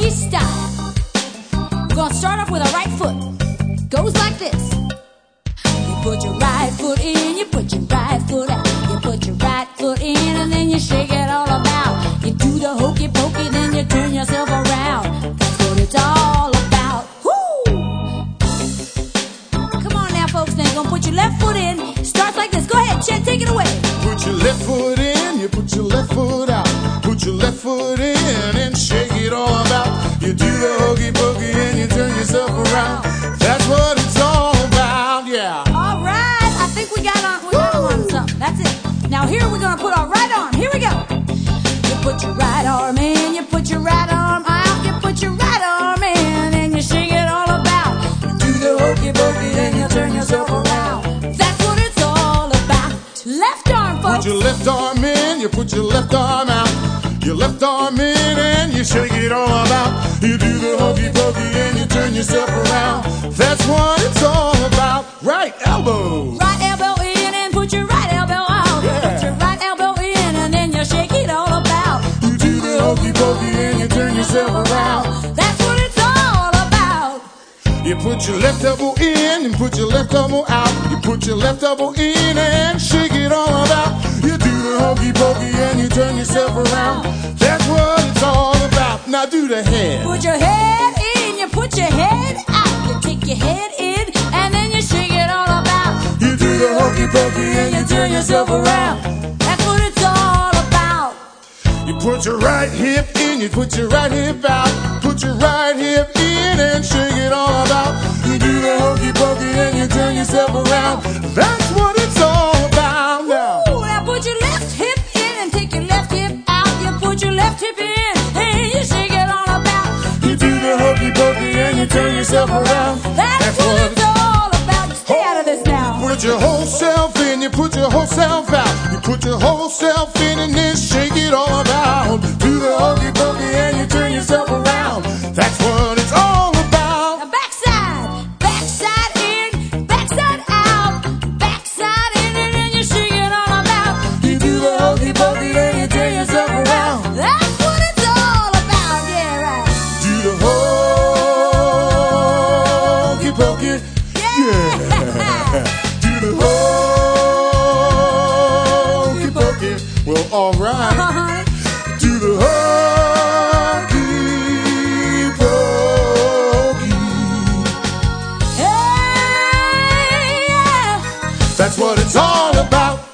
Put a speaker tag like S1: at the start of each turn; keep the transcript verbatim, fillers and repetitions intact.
S1: boogie style. We're gonna start off with our right foot. Goes like this. You put your right foot in, you put your right foot out. You put your right foot in and then you shake it all about. You do the hokey pokey, then you turn yourself around. That's what it's all about. Woo! Come on now, folks. Now you're gonna put your left foot in. Starts like this. Go ahead, Chet, take it away.
S2: Put your left foot in, you put your left foot out. Put your left foot in and shake it all about. You do the hokey pokey and you turn yourself around. That's what it's all about, yeah.
S1: All right, I think we got on, we got on something. That's it. Now here we're gonna put our right arm. Here we go. You put your right arm in, you put your right arm out. You put your right arm in and you shake it all about. You do the hokey pokey and you turn yourself around. That's what it's all about. Left arm, folks.
S2: Put your left arm in, you put your left arm out. Your left arm in and you shake it all about. You do the hokey pokey and you turn yourself around. That's what it's all about. Right elbow.
S1: Right elbow in and put your right elbow out.
S2: Yeah.
S1: Put your right elbow in and then you shake it all about.
S2: You do the hokey pokey and you turn yourself around.
S1: That's what it's all about.
S2: You put your left elbow in and put your left elbow out. You put your left elbow in and shake it all about. You do the hokey pokey and you turn yourself around. That's what it's all about. Now do the head.
S1: Put your head in, you put your head out. You take your head in and then you shake it all about.
S2: You do the hokey pokey and you turn yourself around.
S1: That's what it's all about.
S2: You put your right hip in, you put your right hip out. Put your right hip in and shake it all about. You do the hokey pokey and you turn yourself around. That's what it's all about now.
S1: Ooh, now put your left hip in and take your left hip out. You put your left hip in and you shake it all about.
S2: You do the hokey pokey and you turn yourself around.
S1: That's, That's what it's all about. Stay out of this now.
S2: Put your whole self in, you put your whole self out. You put your whole self in and then shake it all about. Do the hokey pokey and you turn yourself around. That's what it's all about.
S1: Now backside, backside in, backside out. Backside in and then you shake it all about.
S2: You do the hokey pokey and you turn yourself around.
S1: That's what it's all about. Yeah, right.
S2: Do the hokey pokey.
S1: Yeah.
S2: Do the hokey pokey. Well, all right.
S1: Uh-huh.
S2: Do the hokey pokey.
S1: Hey, yeah.
S2: That's what it's all about.